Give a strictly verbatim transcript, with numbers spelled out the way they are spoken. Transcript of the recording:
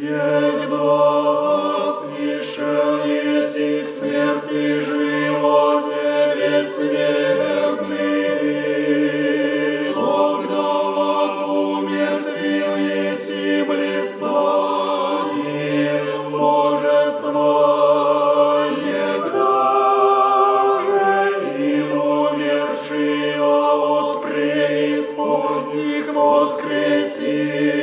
Егда слышал еси к смерти животе бессмертный, тогда умертвил еси блистанием божества. Егда же и умершие от преисподних воскреси.